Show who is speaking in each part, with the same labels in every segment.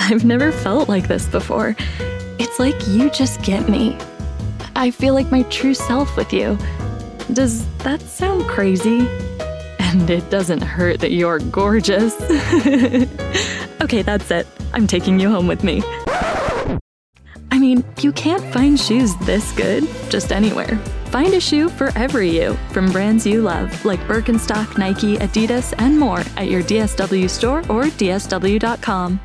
Speaker 1: I've never felt like this before. It's like you just get me. I feel like my true self with you. Does that sound crazy? And it doesn't hurt that you're gorgeous. Okay, that's it. I'm taking you home with me. I mean, you can't find shoes this good just anywhere. Find a shoe for every you from brands you love, like Birkenstock, Nike, Adidas, and more at your DSW store or DSW.com.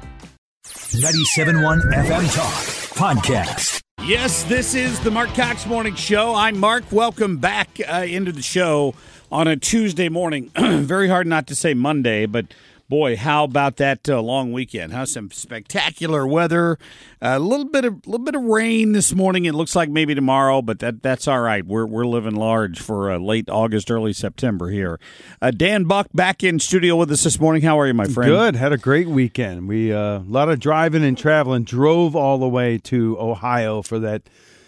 Speaker 2: 97.1 FM Talk Podcast.
Speaker 3: Yes, this is the Mark Cox Morning Show. I'm Mark. Welcome back into the show on a Tuesday morning. Very hard not to say Monday, but boy, how about that long weekend? Huh? Some spectacular weather. A little bit of rain this morning. It looks like maybe tomorrow, but that's all right. We're living large for late August, early September here. Dan Buck back in studio with us this morning. How are you, my friend?
Speaker 4: Good. Had a great weekend. We a lot of driving and traveling. Drove all the way to Ohio for that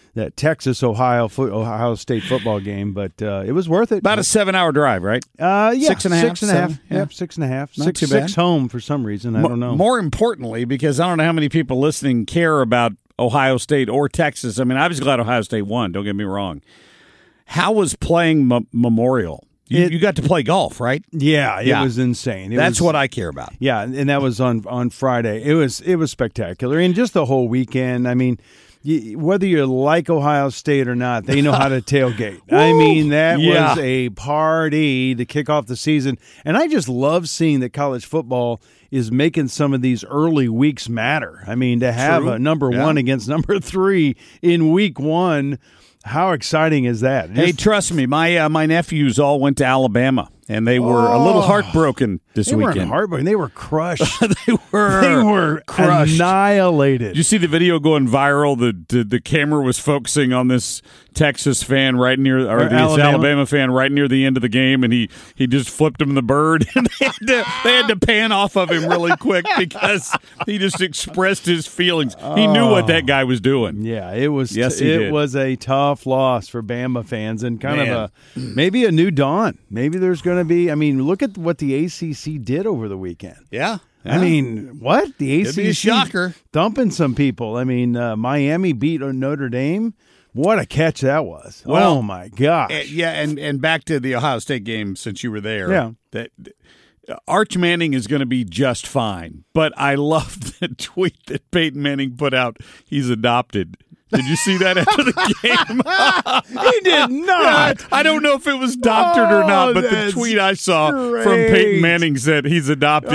Speaker 4: Texas-Ohio State football game, but it was worth it.
Speaker 3: About a 7-hour drive, right?
Speaker 4: Yeah.
Speaker 3: 6.5.
Speaker 4: 6.5. Yep, 6.5.
Speaker 3: Not too bad.
Speaker 4: 6 home for some reason. I don't know.
Speaker 3: More importantly, because I don't know how many people listening care about Ohio State or Texas. I mean, I was glad Ohio State won. Don't get me wrong. How was playing Memorial? You got to play golf, right?
Speaker 4: Yeah, it was insane.
Speaker 3: That's what I care about.
Speaker 4: Yeah, and that was on Friday. It was spectacular, and just the whole weekend. I mean, whether you like Ohio State or not, they know how to tailgate. I mean, that was a party to kick off the season. And I just love seeing that college football is making some of these early weeks matter. I mean, to have a number one against number 3 in week 1, how exciting is that?
Speaker 3: Hey, trust me, my nephews all went to Alabama. And they were a little heartbroken this weekend.
Speaker 4: They weren't heartbroken. They were crushed.
Speaker 3: They were crushed.
Speaker 4: Annihilated.
Speaker 3: Did you see the video going viral? The camera was focusing on this Texas fan right near, or this Alabama fan right near the end of the game, and he just flipped him the bird. And they had to pan off of him really quick because he just expressed his feelings. He knew what that guy was doing.
Speaker 4: Yeah, it was.
Speaker 3: Yes,
Speaker 4: it was a tough loss for Bama fans, and kind of maybe a new dawn. Maybe there's going to be. I mean, look at what the ACC did over the weekend.
Speaker 3: Yeah.
Speaker 4: I mean, what? The ACC
Speaker 3: It'd be a shocker.
Speaker 4: Dumping some people. I mean, Miami beat Notre Dame. What a catch that was.
Speaker 3: Well,
Speaker 4: oh, my gosh.
Speaker 3: Yeah, and back to the Ohio State game since you were there.
Speaker 4: Yeah.
Speaker 3: That Arch Manning is going to be just fine. But I love the tweet that Peyton Manning put out. He's adopted. Did you see that after the game?
Speaker 4: He did not.
Speaker 3: I don't know if it was doctored or not, but the tweet I saw from Peyton Manning said he's adopted.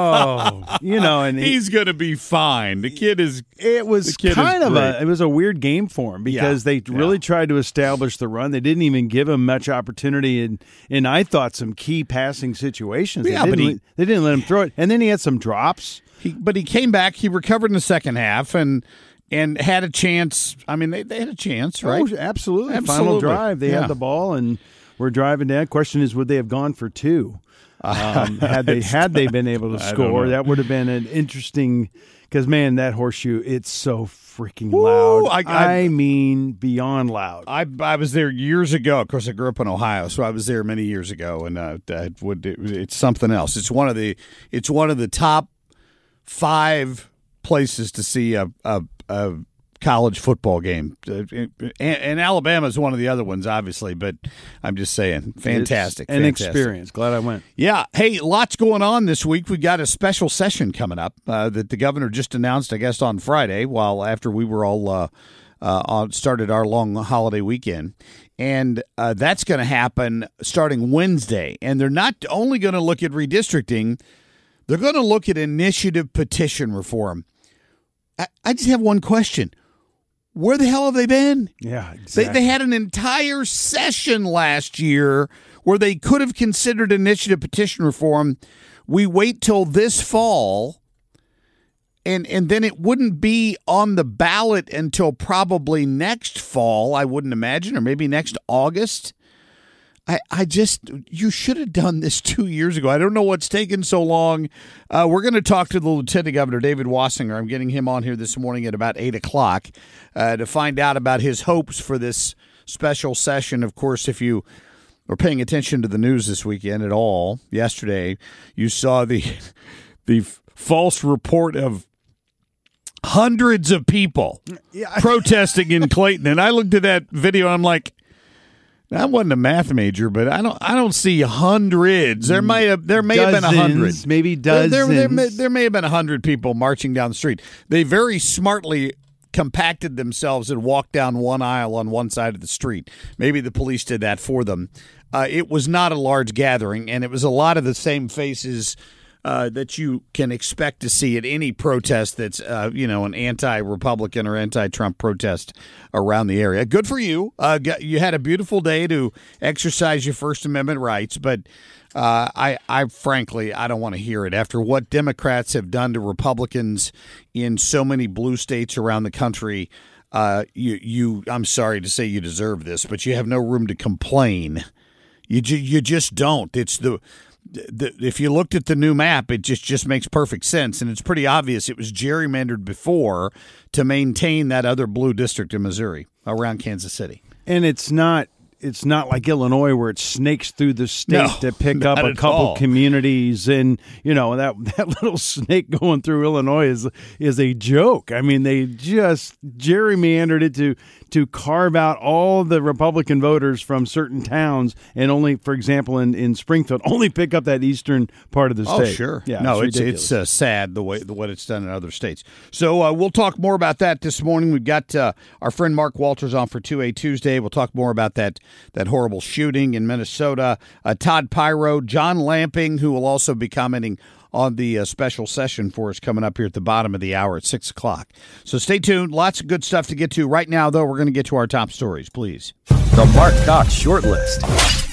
Speaker 4: And
Speaker 3: he's going to be fine. The kid is.
Speaker 4: It was kind of it was a weird game for him because they really tried to establish the run. They didn't even give him much opportunity, and I thought some key passing situations.
Speaker 3: Yeah,
Speaker 4: they didn't let him throw it, and then he had some drops.
Speaker 3: But he came back. He recovered in the second half, and had a chance. I mean, they had a chance, right?
Speaker 4: Oh, absolutely. Final drive. They had the ball, and we're driving down. Question is, would they have gone for 2? Had they been able to score, that would have been an interesting. Because man, that horseshoe, it's so freaking loud. I mean, beyond loud.
Speaker 3: I was there years ago. Of course, I grew up in Ohio, so I was there many years ago, and it's something else. It's one of the top 5 places to see a college football game, and Alabama is one of the other ones, obviously. But I'm just saying, fantastic,
Speaker 4: an experience. Glad I went.
Speaker 3: Yeah. Hey, lots going on this week. We got a special session coming up that the governor just announced, I guess, on Friday. While after we were all started our long holiday weekend, and that's going to happen starting Wednesday. And they're not only going to look at redistricting; they're going to look at initiative petition reform. I just have one question. Where the hell have they been?
Speaker 4: Yeah, exactly.
Speaker 3: They had an entire session last year where they could have considered initiative petition reform. We wait till this fall, and then it wouldn't be on the ballot until probably next fall, I wouldn't imagine, or maybe next August. You should have done this 2 years ago. I don't know what's taken so long. We're going to talk to the Lieutenant Governor, David Wassinger. I'm getting him on here this morning at about 8 o'clock to find out about his hopes for this special session. Of course, if you were paying attention to the news this weekend at all, yesterday, you saw the false report of hundreds of people protesting in Clayton. And I looked at that video and I'm like, I wasn't a math major, but I don't see hundreds. There may have been 100,
Speaker 4: maybe dozens.
Speaker 3: There may have been 100 people marching down the street. They very smartly compacted themselves and walked down one aisle on one side of the street. Maybe the police did that for them. It was not a large gathering, and it was a lot of the same faces that you can expect to see at any protest that's, an anti-Republican or anti-Trump protest around the area. Good for you. You had a beautiful day to exercise your First Amendment rights, but I frankly, I don't want to hear it. After what Democrats have done to Republicans in so many blue states around the country, I'm sorry to say you deserve this, but you have no room to complain. You just don't. It's if you looked at the new map, it just makes perfect sense, and it's pretty obvious it was gerrymandered before to maintain that other blue district in Missouri around Kansas City.
Speaker 4: And it's not like Illinois where it snakes through the state to pick up a couple communities, and that little snake going through Illinois is a joke. I mean, they just gerrymandered it to carve out all the Republican voters from certain towns, and only, for example, in Springfield, only pick up that eastern part of the state.
Speaker 3: Oh, sure. Yeah, no, it's sad what it's done in other states. So we'll talk more about that this morning. We've got our friend Mark Walters on for 2A Tuesday. We'll talk more about that horrible shooting in Minnesota. Todd Pyro, John Lamping, who will also be commenting on the special session for us coming up here at the bottom of the hour at 6 o'clock. So stay tuned. Lots of good stuff to get to. Right now, though, we're going to get to our top stories, please.
Speaker 2: The Mark Cox Short List.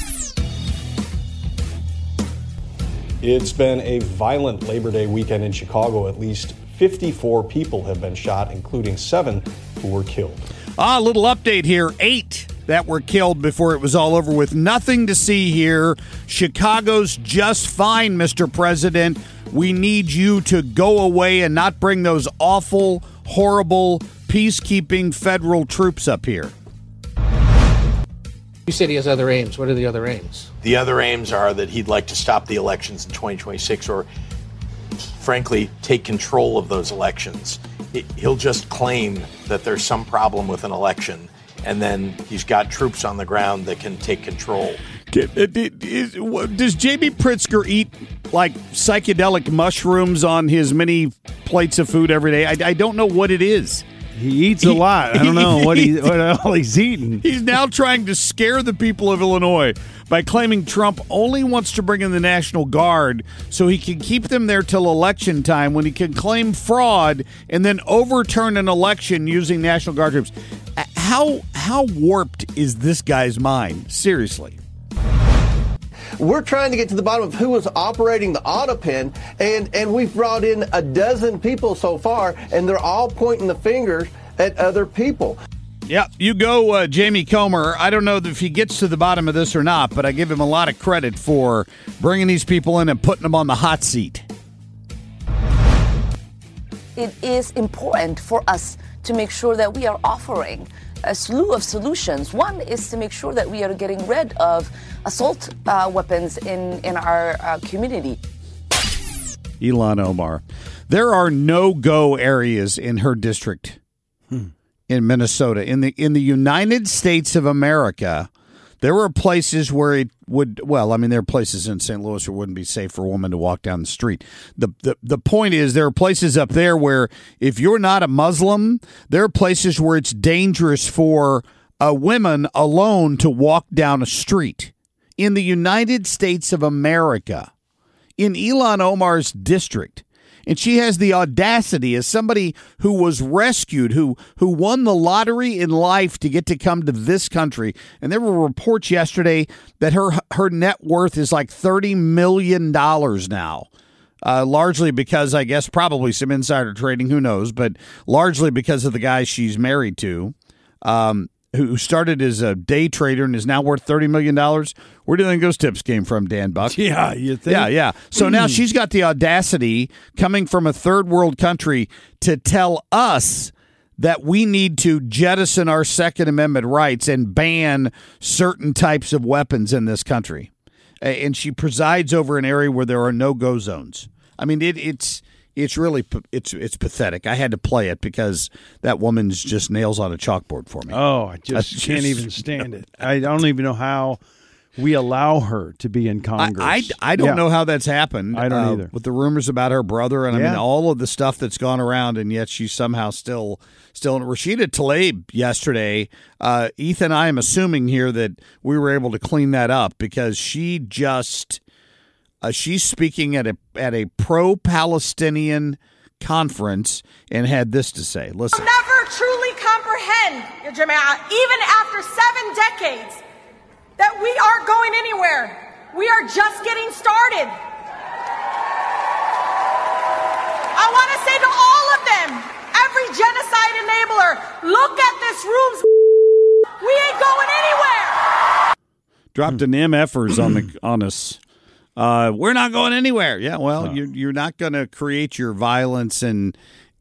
Speaker 5: It's been a violent Labor Day weekend in Chicago. At least 54 people have been shot, including 7 who were killed.
Speaker 3: A little update here. 8 that were killed before it was all over with. Nothing to see here. Chicago's just fine, Mr. President. We need you to go away and not bring those awful, horrible, peacekeeping federal troops up here.
Speaker 6: You said he has other aims. What are the other aims?
Speaker 7: The other aims are that he'd like to stop the elections in 2026 or, frankly, take control of those elections. He'll just claim that there's some problem with an election, and then he's got troops on the ground that can take control.
Speaker 3: Does J.B. Pritzker eat like psychedelic mushrooms on his many plates of food every day? I don't know what it is.
Speaker 4: He eats a lot. I don't know what all he's eating.
Speaker 3: He's now trying to scare the people of Illinois by claiming Trump only wants to bring in the National Guard so he can keep them there till election time, when he can claim fraud and then overturn an election using National Guard troops. How warped is this guy's mind? Seriously.
Speaker 8: We're trying to get to the bottom of who was operating the Autopin, and we've brought in a dozen people so far, and they're all pointing the fingers at other people.
Speaker 3: Yeah, you go, Jamie Comer. I don't know if he gets to the bottom of this or not, but I give him a lot of credit for bringing these people in and putting them on the hot seat.
Speaker 9: It is important for us to make sure that we are offering a slew of solutions. One is to make sure that we are getting rid of assault weapons in our community.
Speaker 3: Ilhan Omar. There are no-go areas in her district in Minnesota. In the United States of America, there were places where it would, there are places in St. Louis where it wouldn't be safe for a woman to walk down the street. The point is, there are places up there where if you're not a Muslim, there are places where it's dangerous for women alone to walk down a street. In the United States of America, in Ilhan Omar's district, and she has the audacity, as somebody who was rescued, who won the lottery in life to get to come to this country. And there were reports yesterday that her net worth is like $30 million now. Largely because, I guess, probably some insider trading, who knows, but largely because of the guy she's married to, who started as a day trader and is now worth $30 million. Where do you think those tips came from, Dan Buck?
Speaker 4: Yeah, you think?
Speaker 3: Yeah. So now she's got the audacity, coming from a third world country, to tell us that we need to jettison our Second Amendment rights and ban certain types of weapons in this country. And she presides over an area where there are no-go zones. I mean, it's it's really it's pathetic. I had to play it because that woman's just nails on a chalkboard for me.
Speaker 4: Oh, I just can't even stand it. I don't even know how we allow her to be in Congress.
Speaker 3: I don't know how that's happened.
Speaker 4: I don't either.
Speaker 3: With the rumors about her brother and I mean all of the stuff that's gone around, and yet she's somehow still in. Rashida Tlaib yesterday. Ethan, I am assuming here that we were able to clean that up because she just she's speaking at a pro-Palestinian conference and had this to say. Listen.
Speaker 10: I'll never truly comprehend, Ya Jama'ah, even after 7 decades, that we aren't going anywhere. We are just getting started. I want to say to all of them, every genocide enabler, look at this room. We ain't going anywhere.
Speaker 3: Dropped an MFers on us. We're not going anywhere. Yeah, well, you're not going to create your violence and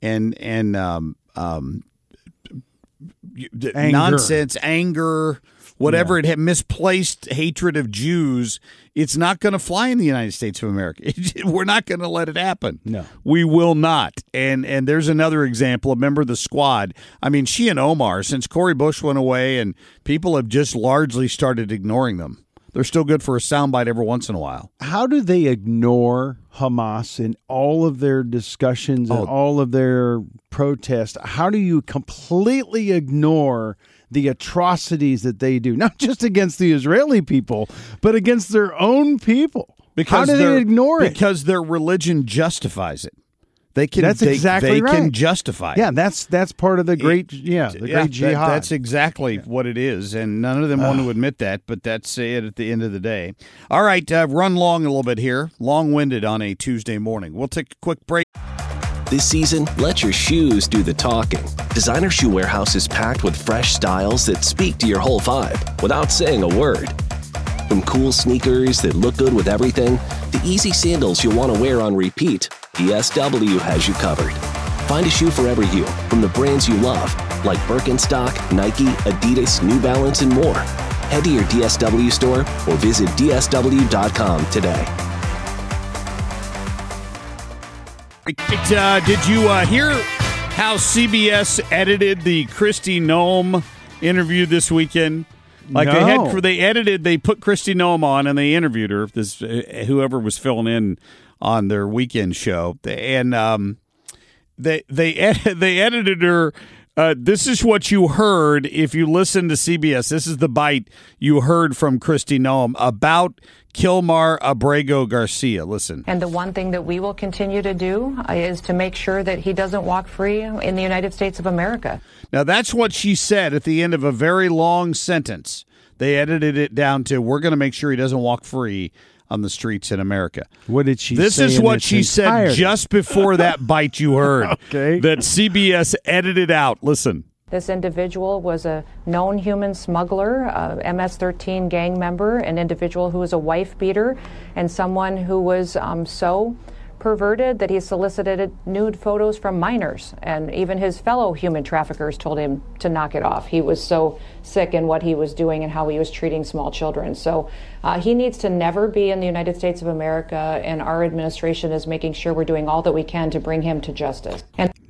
Speaker 3: nonsense, anger, whatever it had, misplaced hatred of Jews. It's not going to fly in the United States of America. We're not going to let it happen.
Speaker 4: No,
Speaker 3: we will not. And there's another example. A member of the squad. I mean, she and Omar, since Cori Bush went away, and people have just largely started ignoring them. They're still good for a soundbite every once in a while.
Speaker 4: How do they ignore Hamas in all of their discussions and all of their protests? How do you completely ignore the atrocities that they do, not just against the Israeli people, but against their own people?
Speaker 3: Because
Speaker 4: how do they ignore it?
Speaker 3: Because their religion justifies it.
Speaker 4: That's exactly right.
Speaker 3: They can justify it.
Speaker 4: Yeah, that's part of the great great jihad.
Speaker 3: That's exactly what it is, and none of them want to admit that, but that's it at the end of the day. All right, run long a little bit here, long-winded on a Tuesday morning. We'll take a quick break.
Speaker 11: This season, let your shoes do the talking. Designer Shoe Warehouse is packed with fresh styles that speak to your whole vibe without saying a word. From cool sneakers that look good with everything, to easy sandals you'll want to wear on repeat, DSW has you covered. Find a shoe for every you from the brands you love, like Birkenstock, Nike, Adidas, New Balance, and more. Head to your DSW store or visit DSW.com today.
Speaker 3: Did you hear how CBS edited the Kristi Noem interview this weekend? Like
Speaker 4: no.
Speaker 3: They put Kristi Noem on and they interviewed her. This whoever was filling in on their weekend show, and they edited her. This is what you heard if you listened to CBS. This is the bite you heard from Kristi Noem about Kilmar Abrego Garcia. Listen.
Speaker 12: And the one thing that we will continue to do is to make sure that he doesn't walk free in the United States of America.
Speaker 3: Now, that's what she said at the end of a very long sentence. They edited it down to, we're going to make sure he doesn't walk free on the streets in America.
Speaker 4: What did she say?
Speaker 3: This is what she said just before that bite you heard.
Speaker 4: Okay.
Speaker 3: That CBS edited out. Listen.
Speaker 12: This individual was a known human smuggler, a MS-13 gang member, an individual who was a wife beater, and someone who was so perverted that he solicited nude photos from minors. And even his fellow human traffickers told him to knock it off. He was so sick in what he was doing and how he was treating small children. So he needs to never be in the United States of America, and our administration is making sure we're doing all that we can to bring him to justice.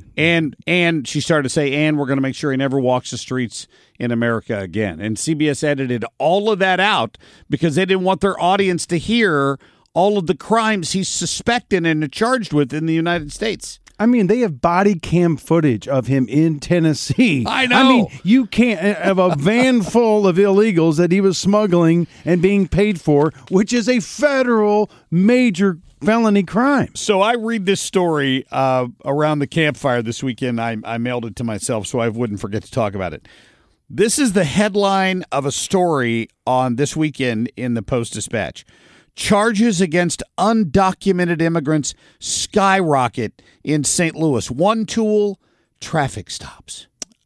Speaker 3: And she started to say, and we're going to make sure he never walks the streets in America again. And CBS edited all of that out because they didn't want their audience to hear all of the crimes he's suspected and charged with in the United States.
Speaker 4: I mean, they have body cam footage of him in Tennessee.
Speaker 3: I know.
Speaker 4: I mean, you can't have a van full of illegals that he was smuggling and being paid for, which is a federal major felony crime.
Speaker 3: So I read this story around the campfire this weekend. I mailed it to myself so I wouldn't forget to talk about it. This is the headline of a story on this weekend in the Post-Dispatch. Charges against undocumented immigrants skyrocket in St. Louis. One tool, traffic stops.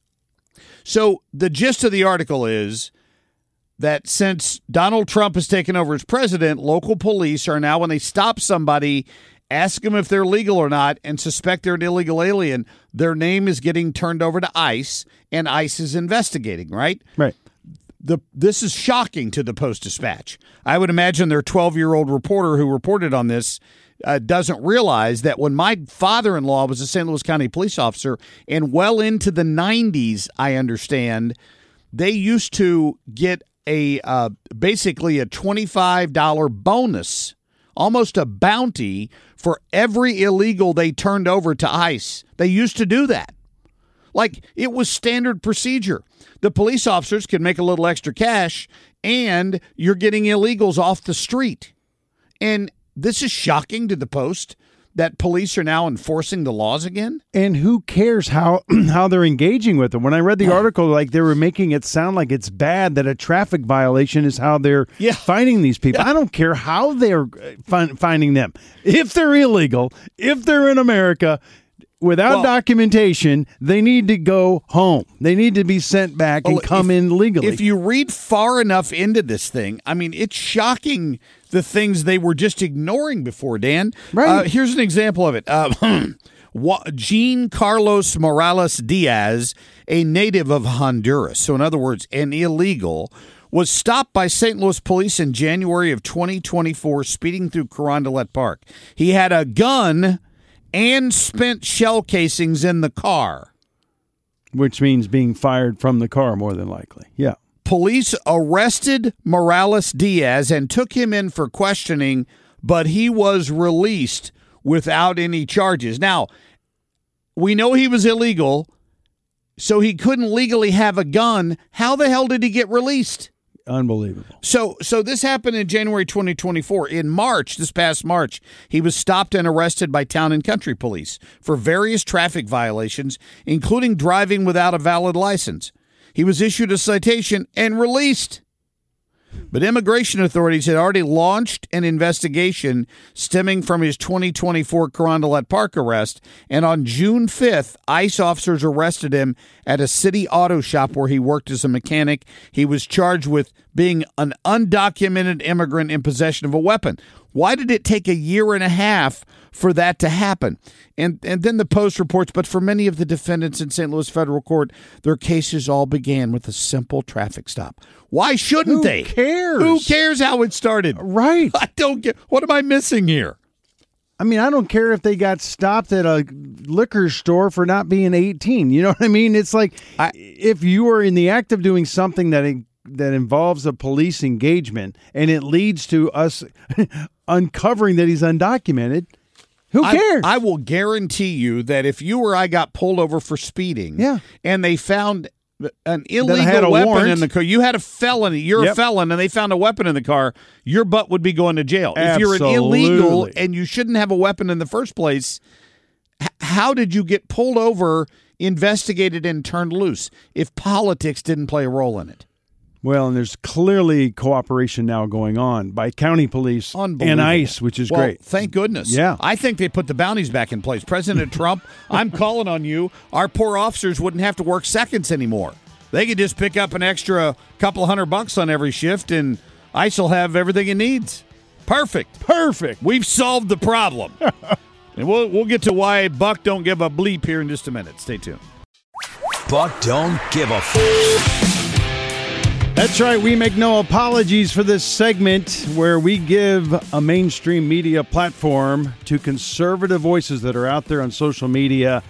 Speaker 3: So the gist of the article is that since Donald Trump has taken over as president, local police are now, when they stop somebody, ask them if they're legal or not, and suspect they're an illegal alien, their name is getting turned over to ICE, and ICE is investigating, right?
Speaker 4: Right.
Speaker 3: This is shocking to the Post-Dispatch. I would imagine their 12-year-old reporter who reported on this doesn't realize that when my father-in-law was a St. Louis County police officer, and well into the 90s, I understand, they used to get basically a $25 bonus, almost a bounty, for every illegal they turned over to ICE. They used to do that. Like, it was standard procedure. The police officers could make a little extra cash, and you're getting illegals off the street. And this is shocking to the Post that police are now enforcing the laws again.
Speaker 4: And who cares how they're engaging with them? When I read the article, like, they were making it sound like it's bad that a traffic violation is how they're finding these people. I don't care how they're finding them. If they're illegal, if they're in America, without documentation, they need to go home. They need to be sent back and come in legally.
Speaker 3: If you read far enough into this thing, I mean, it's shocking the things they were just ignoring before, Dan.
Speaker 4: Right.
Speaker 3: Here's an example of it. Jean Carlos Morales Diaz, a native of Honduras, so in other words, an illegal, was stopped by St. Louis police in January of 2024 speeding through Carondelet Park. He had a gun and spent shell casings in the car.
Speaker 4: Which means being fired from the car, more than likely. Yeah.
Speaker 3: Police arrested Morales Diaz and took him in for questioning, but he was released without any charges. Now, we know he was illegal, so he couldn't legally have a gun. How the hell did he get released?
Speaker 4: Unbelievable.
Speaker 3: So this happened in January 2024. In March, this past March, he was stopped and arrested by Town and Country Police for various traffic violations, including driving without a valid license. He was issued a citation and released. But immigration authorities had already launched an investigation stemming from his 2024 Carondelet Park arrest, and on June 5th, ICE officers arrested him at a city auto shop where he worked as a mechanic. He was charged with being an undocumented immigrant in possession of a weapon. Why did it take a year and a half for that to happen? And then the Post reports, but for many of the defendants in St. Louis federal court, their cases all began with a simple traffic stop. Why shouldn't they?
Speaker 4: Who cares?
Speaker 3: Who cares how it started?
Speaker 4: Right.
Speaker 3: I don't get. What am I missing here?
Speaker 4: I mean, I don't care if they got stopped at a liquor store for not being 18. You know what I mean? It's like, if you are in the act of doing something that involves a police engagement and it leads to us uncovering that he's undocumented, who cares?
Speaker 3: I will guarantee you that if you or I got pulled over for speeding, and they found an illegal weapon in the car, you had a felony, you're a felon, and they found a weapon in the car, your butt would be going to jail.
Speaker 4: Absolutely.
Speaker 3: If you're an illegal and you shouldn't have a weapon in the first place, how did you get pulled over, investigated, and turned loose if politics didn't play a role in it?
Speaker 4: Well, and there's clearly cooperation now going on by county police and ICE, which is great.
Speaker 3: Thank goodness.
Speaker 4: Yeah.
Speaker 3: I think they put the bounties back in place. President Trump, I'm calling on you. Our poor officers wouldn't have to work seconds anymore. They could just pick up an extra couple $100 on every shift, and ICE will have everything it needs. Perfect. We've solved the problem. And we'll get to why Buck don't give a bleep here in just a minute. Stay tuned.
Speaker 2: Buck don't give a f***.
Speaker 4: That's right. We make no apologies for this segment where we give a mainstream media platform to conservative voices that are out there on social media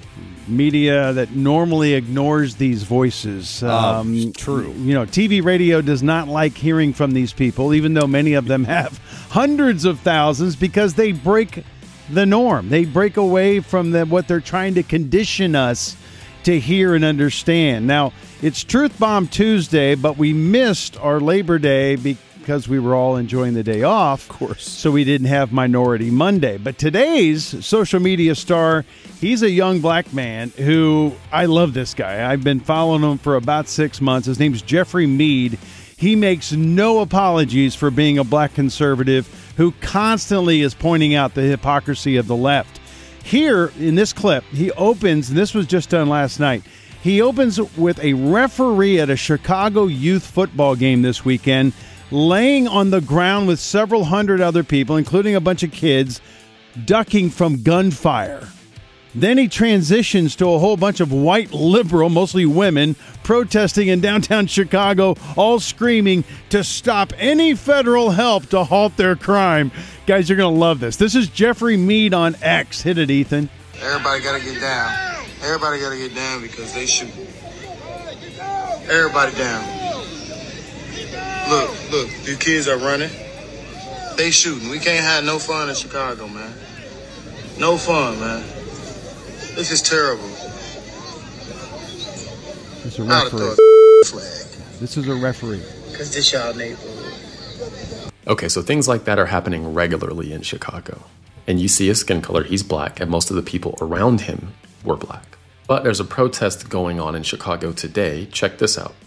Speaker 4: that normally ignores these voices.
Speaker 3: True.
Speaker 4: You know, TV, radio does not like hearing from these people, even though many of them have hundreds of thousands, because they break the norm. They break away from what they're trying to condition us to hear and understand. Now, it's Truth Bomb Tuesday, but we missed our Labor Day because we were all enjoying the day off.
Speaker 3: Of course.
Speaker 4: So we didn't have Minority Monday. But today's social media star, he's a young black man who, I love this guy. I've been following him for about 6 months. His name's Jeffrey Mead. He makes no apologies for being a black conservative who constantly is pointing out the hypocrisy of the left. Here in this clip, he opens, and this was just done last night, he opens with a referee at a Chicago youth football game this weekend, laying on the ground with several hundred other people, including a bunch of kids, ducking from gunfire. Then he transitions to a whole bunch of white liberal, mostly women, protesting in downtown Chicago, all screaming to stop any federal help to halt their crime. Guys, you're going to love this. This is Jeffrey Mead on X. Hit it, Ethan.
Speaker 13: Everybody got to get down. Everybody got to get down because they shoot. Everybody down. Look, these kids are running. They shooting. We can't have no fun in Chicago, man. No fun, man. This is terrible.
Speaker 4: This is a referee. This is a referee.
Speaker 13: Because this y'all neighborhood.
Speaker 14: Okay, so things like that are happening regularly in Chicago. And you see his skin color, he's black, and most of the people around him were black. But there's a protest going on in Chicago today. Check this out.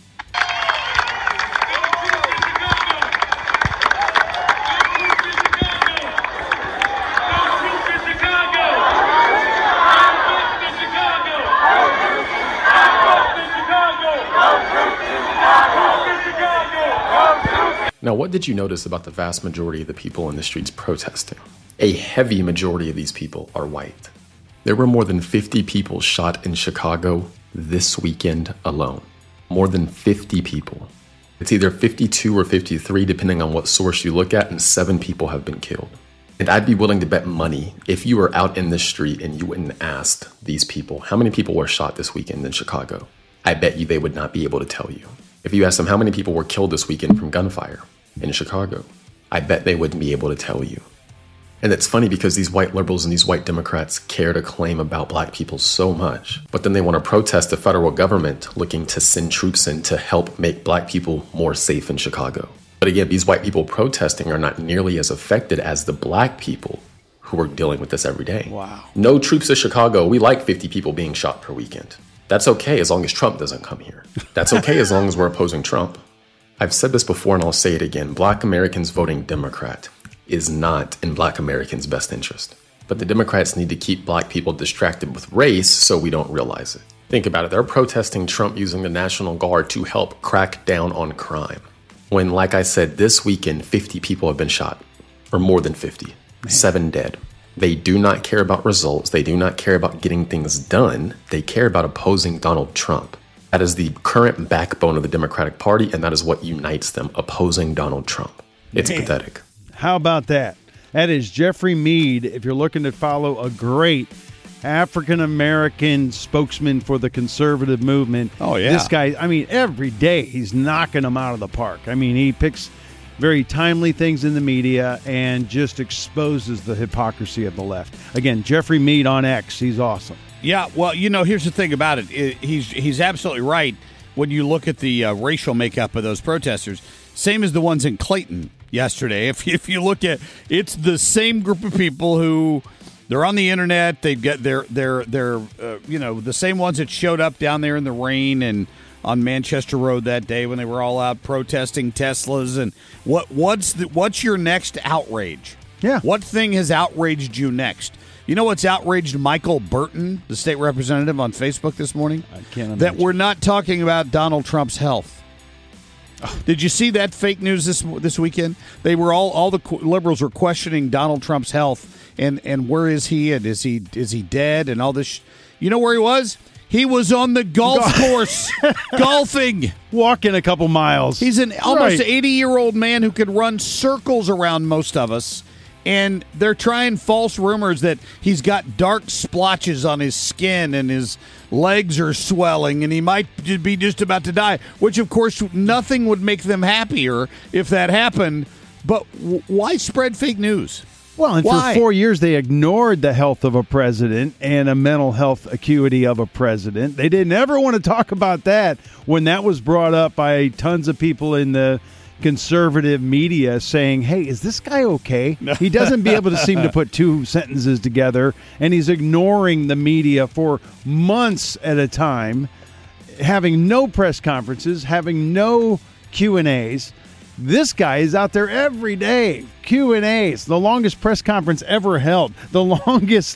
Speaker 14: Now, what did you notice about the vast majority of the people in the streets protesting? A heavy majority of these people are white. There were more than 50 people shot in Chicago this weekend alone. More than 50 people. It's either 52 or 53, depending on what source you look at, and 7 people have been killed. And I'd be willing to bet money, if you were out in the street and you went and asked these people, how many people were shot this weekend in Chicago? I bet you they would not be able to tell you. If you asked them how many people were killed this weekend from gunfire in Chicago, I bet they wouldn't be able to tell you. And it's funny because these white liberals and these white Democrats care to claim about black people so much, but then they want to protest the federal government looking to send troops in to help make black people more safe in Chicago. But again, these white people protesting are not nearly as affected as the black people who are dealing with this every day.
Speaker 4: Wow.
Speaker 14: No troops to Chicago. We like 50 people being shot per weekend. That's okay as long as Trump doesn't come here. That's okay as long as we're opposing Trump. I've said this before and I'll say it again. Black Americans voting Democrat is not in black Americans' best interest. But the Democrats need to keep black people distracted with race so we don't realize it. Think about it. They're protesting Trump using the National Guard to help crack down on crime. When, like I said, this weekend, 50 people have been shot, or more than 50, 7 dead. They do not care about results. They do not care about getting things done. They care about opposing Donald Trump. That is the current backbone of the Democratic Party, and that is what unites them, opposing Donald Trump. It's pathetic.
Speaker 4: How about that? That is Jeffrey Mead. If you're looking to follow a great African-American spokesman for the conservative movement.
Speaker 3: Oh, yeah.
Speaker 4: This guy, I mean, every day he's knocking them out of the park. I mean, he picks very timely things in the media and just exposes the hypocrisy of the left. Again, Jeffrey Mead on X. He's awesome.
Speaker 3: Yeah, well, here's the thing about it. He's absolutely right when you look at the racial makeup of those protesters. Same as the ones in Clayton yesterday. If you look at, it's the same group of people who they're on the internet. They've got they're the same ones that showed up down there in the rain and on Manchester Road that day when they were all out protesting Teslas. And what's your next outrage?
Speaker 4: Yeah,
Speaker 3: what thing has outraged you next? You know what's outraged Michael Burton, the state representative, on Facebook this morning?
Speaker 4: I can't imagine.
Speaker 3: That we're not talking about Donald Trump's health. Did you see that fake news this weekend? They were all the liberals were questioning Donald Trump's health and where is he and is he dead and all this. You know where he was? He was on the golf course golfing,
Speaker 4: walking a couple miles.
Speaker 3: He's an almost 80-year-old man who could run circles around most of us. And they're trying false rumors that he's got dark splotches on his skin and his legs are swelling and he might be just about to die, which, of course, nothing would make them happier if that happened. But why spread fake news?
Speaker 4: Well, and
Speaker 3: why?
Speaker 4: For 4 years, they ignored the health of a president and a mental health acuity of a president. They didn't ever want to talk about that when that was brought up by tons of people in the conservative media saying, hey, is this guy okay? He doesn't be able to seem to put two sentences together, and he's ignoring the media for months at a time, having no press conferences, having no Q&As. This guy is out there every day, Q&As, the longest press conference ever held, the longest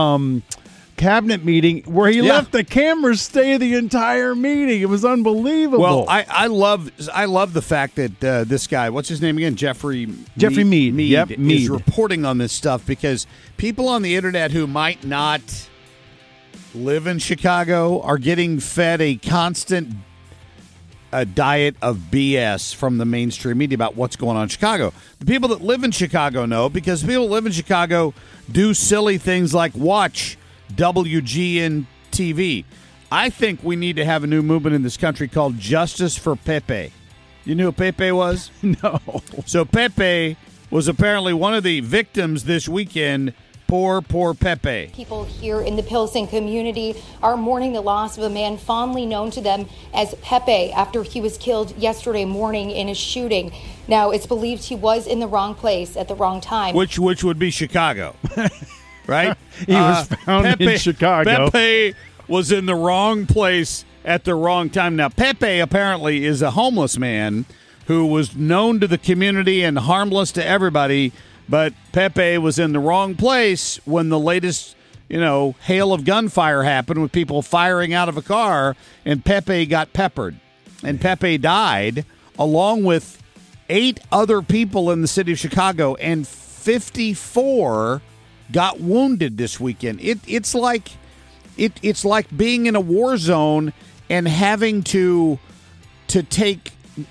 Speaker 4: cabinet meeting where he left the cameras stay the entire meeting. It was unbelievable.
Speaker 3: Well, I love the fact that this guy, what's his name again? Jeffrey
Speaker 4: Mead.
Speaker 3: Mead is reporting on this stuff because people on the internet who might not live in Chicago are getting fed a constant diet of BS from the mainstream media about what's going on in Chicago. The people that live in Chicago know, because people that live in Chicago do silly things like watch WGN TV. I think we need to have a new movement in this country called Justice for Pepe. You knew who Pepe was?
Speaker 4: No.
Speaker 3: So Pepe was apparently one of the victims this weekend. Poor Pepe.
Speaker 15: People here in the Pilsen community are mourning the loss of a man fondly known to them as Pepe after he was killed yesterday morning in a shooting. Now, it's believed he was in the wrong place at the wrong time.
Speaker 3: Which would be Chicago, right?
Speaker 4: He was found in Chicago.
Speaker 3: Pepe was in the wrong place at the wrong time. Now, Pepe apparently is a homeless man who was known to the community and harmless to everybody. But Pepe was in the wrong place when the latest, hail of gunfire happened with people firing out of a car, and Pepe got peppered. And Pepe died along with 8 other people in the city of Chicago, and 54 got wounded this weekend. It's like being in a war zone and having to take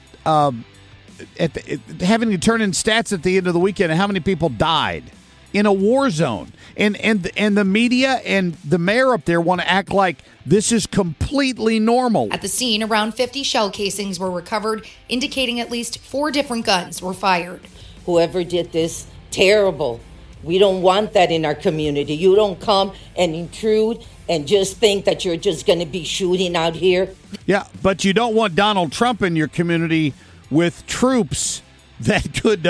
Speaker 3: having to turn in stats at the end of the weekend and how many people died in a war zone. And the media and the mayor up there want to act like this is completely normal.
Speaker 16: At the scene, around 50 shell casings were recovered, indicating at least 4 different guns were fired.
Speaker 17: Whoever did this, terrible. We don't want that in our community. You don't come and intrude and just think that you're just going to be shooting out here.
Speaker 3: Yeah, but you don't want Donald Trump in your community with troops that could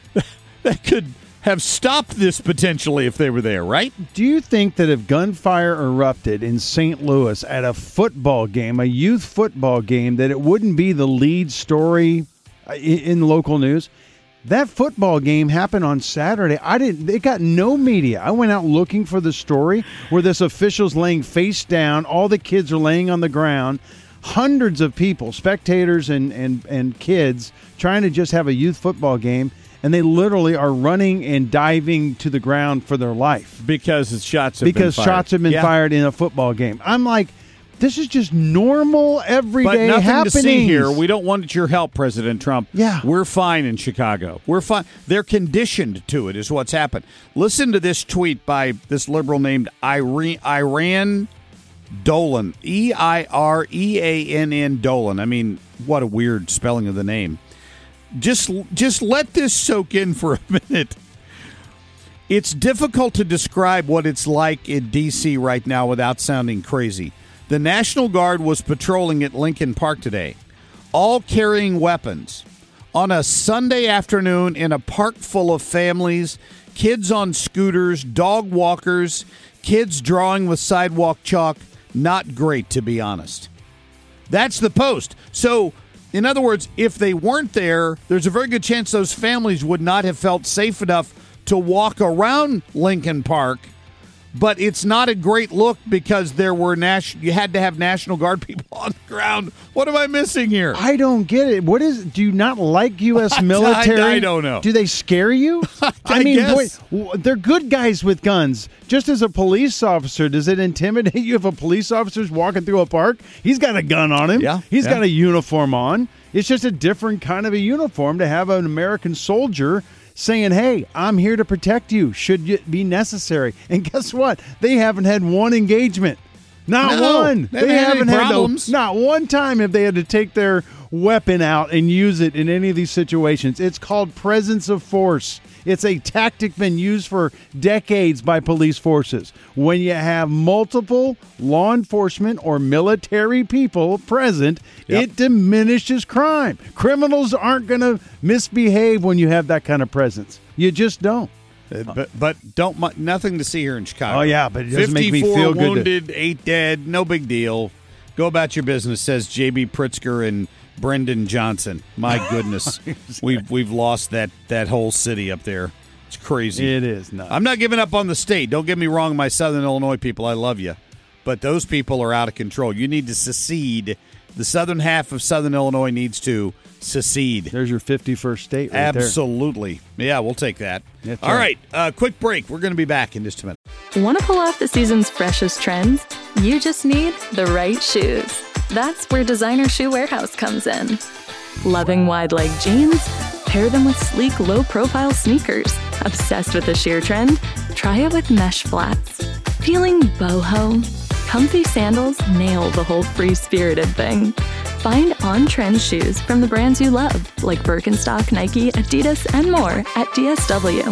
Speaker 3: have stopped this potentially if they were there, right?
Speaker 4: Do you think that if gunfire erupted in St. Louis at a football game, a youth football game, that it wouldn't be the lead story in local news? That football game happened on Saturday. It got no media. I went out looking for the story where this official's laying face down. All the kids are laying on the ground. Hundreds of people, spectators and kids, trying to just have a youth football game, and they literally are running and diving to the ground for their life.
Speaker 3: Because shots have been
Speaker 4: fired in a football game. I'm like, this is just normal, everyday
Speaker 3: happenings. But nothing to see here. We don't want your help, President Trump.
Speaker 4: Yeah.
Speaker 3: We're fine in Chicago. We're fine. They're conditioned to it is what's happened. Listen to this tweet by this liberal named Iran Dolan, Eireann Dolan. I mean, what a weird spelling of the name. Just let this soak in for a minute. It's difficult to describe what it's like in D.C. right now without sounding crazy. The National Guard was patrolling at Lincoln Park today, all carrying weapons, on a Sunday afternoon in a park full of families, kids on scooters, dog walkers, kids drawing with sidewalk chalk. Not great, to be honest. That's the Post. So, in other words, if they weren't there, there's a very good chance those families would not have felt safe enough to walk around Lincoln Park. But it's not a great look because you had to have National Guard people on the ground. What am I missing here?
Speaker 4: I don't get it. Do you not like U.S. military?
Speaker 3: I don't know.
Speaker 4: Do they scare you?
Speaker 3: I mean, guess.
Speaker 4: They're good guys with guns. Just as a police officer, does it intimidate you if a police officer's walking through a park? He's got a gun on him.
Speaker 3: Yeah.
Speaker 4: He's got a uniform on. It's just a different kind of a uniform to have an American soldier saying, hey, I'm here to protect you, should it be necessary. And guess what? They haven't had one engagement. Not one.
Speaker 3: They haven't had problems.
Speaker 4: Not one time have they had to take their weapon out and use it in any of these situations. It's called presence of force. It's a tactic been used for decades by police forces. When you have multiple law enforcement or military people present, it diminishes crime. Criminals aren't going to misbehave when you have that kind of presence. You just don't.
Speaker 3: But nothing to see here in Chicago.
Speaker 4: Oh, yeah, but it doesn't make me feel good.
Speaker 3: 54 wounded, 8 dead, no big deal. Go about your business, says J.B. Pritzker and Brendan Johnson. My goodness. We've lost that whole city up there. It's crazy.
Speaker 4: It is nuts.
Speaker 3: I'm not giving up on the state. Don't get me wrong, my Southern Illinois people. I love you. But those people are out of control. You need to secede. The southern half of Southern Illinois needs to secede.
Speaker 4: There's your 51st state right
Speaker 3: Absolutely.
Speaker 4: there.
Speaker 3: Yeah, we'll take that.
Speaker 4: That's
Speaker 3: All right. Quick break. We're going to be back in just a minute.
Speaker 1: Want to pull off the season's freshest trends? You just need the right shoes. That's where Designer Shoe Warehouse comes in. Loving wide-leg jeans? Pair them with sleek, low-profile sneakers. Obsessed with the sheer trend? Try it with mesh flats. Feeling boho? Comfy sandals nail the whole free-spirited thing. Find on-trend shoes from the brands you love, like Birkenstock, Nike, Adidas, and more at DSW.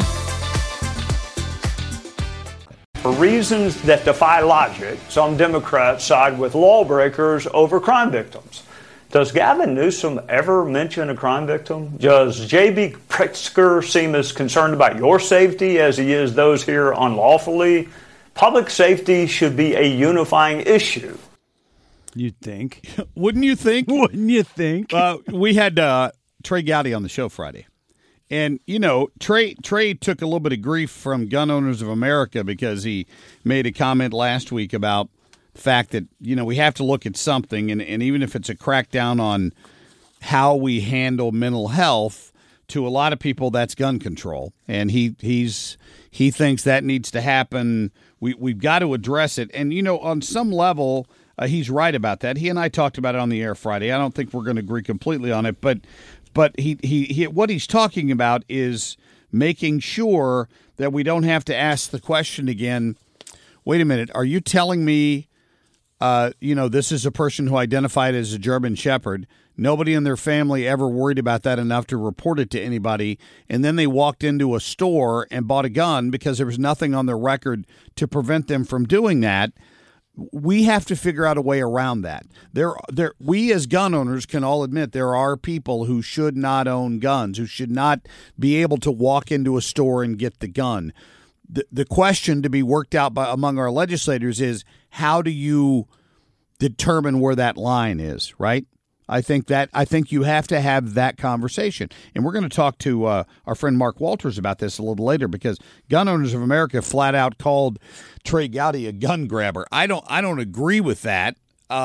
Speaker 18: For reasons that defy logic, some Democrats side with lawbreakers over crime victims. Does Gavin Newsom ever mention a crime victim? Does J.B. Pritzker seem as concerned about your safety as he is those here unlawfully? Public safety should be a unifying issue.
Speaker 4: You'd think.
Speaker 3: Wouldn't you think?
Speaker 4: Wouldn't you think?
Speaker 3: We had Trey Gowdy on the show Friday. And, you know, Trey took a little bit of grief from Gun Owners of America because he made a comment last week about the fact that, you know, we have to look at something. And even if it's a crackdown on how we handle mental health, to a lot of people, that's gun control. And he thinks that needs to happen. We've got to address it. And, you know, on some level, he's right about that. He and I talked about it on the air Friday. I don't think we're going to agree completely on it, but he what he's talking about is making sure that we don't have to ask the question again, wait a minute, are you telling me, this is a person who identified as a German Shepherd, nobody in their family ever worried about that enough to report it to anybody, and then they walked into a store and bought a gun because there was nothing on their record to prevent them from doing that? We have to figure out a way around that. We as gun owners can all admit there are people who should not own guns, who should not be able to walk into a store and get the gun. The question to be worked out among our legislators is, how do you determine where that line is, right? I think you have to have that conversation. And we're going to talk to our friend Mark Walters about this a little later, because Gun Owners of America flat out called Trey Gowdy a gun grabber. I don't agree with that.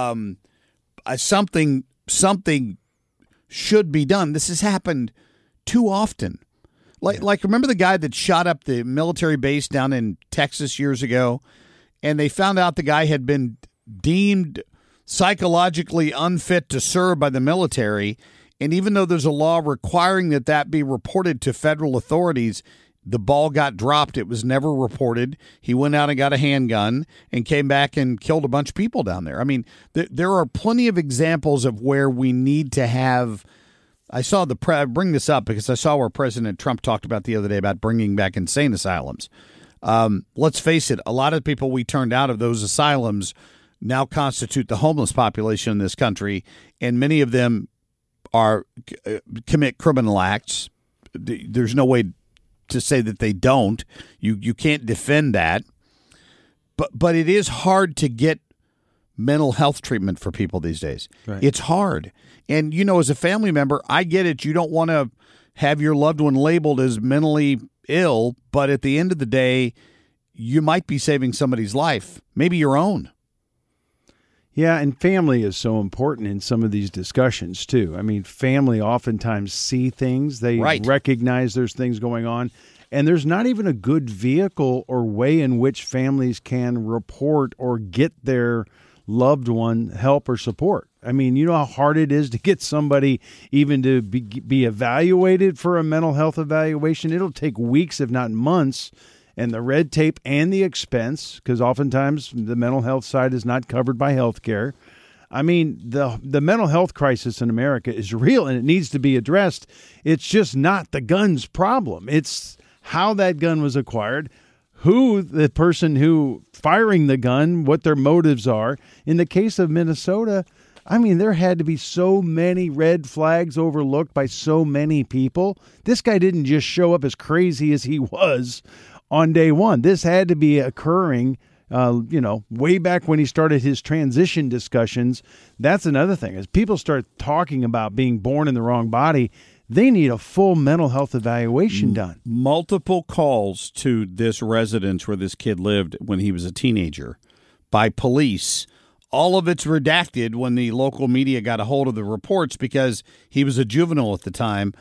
Speaker 3: Something should be done. This has happened too often. Like remember the guy that shot up the military base down in Texas years ago, and they found out the guy had been deemed psychologically unfit to serve by the military, and even though there's a law requiring that be reported to federal authorities, the ball got dropped. It was never reported. He went out and got a handgun and came back and killed a bunch of people down there. I mean, there are plenty of examples of where we need to have. I bring this up because I saw where President Trump talked about the other day about bringing back insane asylums. Let's face it, a lot of people we turned out of those asylums now constitute the homeless population in this country, and many of them commit criminal acts. There's no way to say that they don't. You can't defend that. But it is hard to get mental health treatment for people these days. Right. It's hard. And, as a family member, I get it. You don't want to have your loved one labeled as mentally ill, but at the end of the day, you might be saving somebody's life, maybe your own.
Speaker 4: Yeah, and family is so important in some of these discussions, too. I mean, family oftentimes see things. They recognize there's things going on, and there's not even a good vehicle or way in which families can report or get their loved one help or support. I mean, you know how hard it is to get somebody even to be evaluated for a mental health evaluation? It'll take weeks, if not months. And the red tape and the expense, because oftentimes the mental health side is not covered by health care. I mean, the mental health crisis in America is real, and it needs to be addressed. It's just not the gun's problem. It's how that gun was acquired, who the person who firing the gun, what their motives are. In the case of Minnesota, I mean, there had to be so many red flags overlooked by so many people. This guy didn't just show up as crazy as he was on day one. This had to be occurring, way back when he started his transition discussions. That's another thing. As people start talking about being born in the wrong body, they need a full mental health evaluation done.
Speaker 3: Multiple calls to this residence where this kid lived when he was a teenager by police. All of it's redacted when the local media got a hold of the reports because he was a juvenile at the time.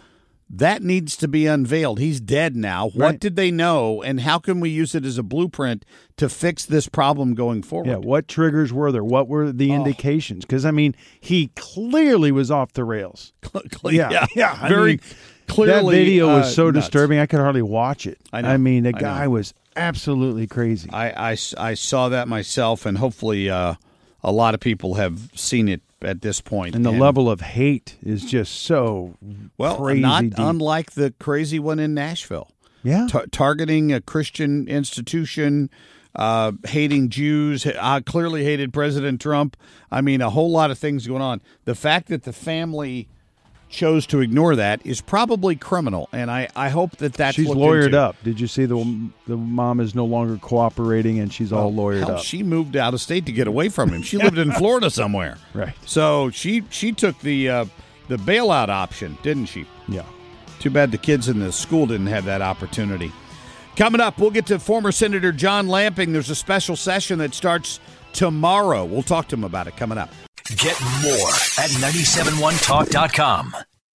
Speaker 3: That needs to be unveiled. He's dead now. What
Speaker 4: Right.
Speaker 3: did they know, and how can we use it as a blueprint to fix this problem going forward?
Speaker 4: Yeah, what triggers were there? What were the indications? Because, I mean, he clearly was off the rails.
Speaker 3: Yeah.
Speaker 4: I
Speaker 3: Very
Speaker 4: mean,
Speaker 3: clearly.
Speaker 4: That video was so
Speaker 3: nuts.
Speaker 4: disturbing, I could hardly watch it.
Speaker 3: I know.
Speaker 4: I mean, the
Speaker 3: I
Speaker 4: guy
Speaker 3: know.
Speaker 4: was absolutely crazy.
Speaker 3: I saw that myself, and hopefully a lot of people have seen it at this point.
Speaker 4: And the level of hate is just so crazy
Speaker 3: not
Speaker 4: deep.
Speaker 3: unlike the crazy one in Nashville.
Speaker 4: Yeah.
Speaker 3: Targeting a Christian institution, hating Jews, clearly hated President Trump. I mean, a whole lot of things going on. The fact that the family chose to ignore that is probably criminal, and I hope that's
Speaker 4: She's
Speaker 3: looked
Speaker 4: lawyered
Speaker 3: into.
Speaker 4: up. Did you see the mom is no longer cooperating, and she's all lawyered
Speaker 3: Hell,
Speaker 4: up?
Speaker 3: she moved out of state to get away from him. She lived in Florida somewhere.
Speaker 4: Right.
Speaker 3: So she took the bailout option, didn't she?
Speaker 4: Yeah.
Speaker 3: Too bad the kids in the school didn't have that opportunity. Coming up, we'll get to former Senator John Lamping. There's a special session that starts tomorrow. We'll talk to him about it coming up.
Speaker 2: Get more at 971talk.com.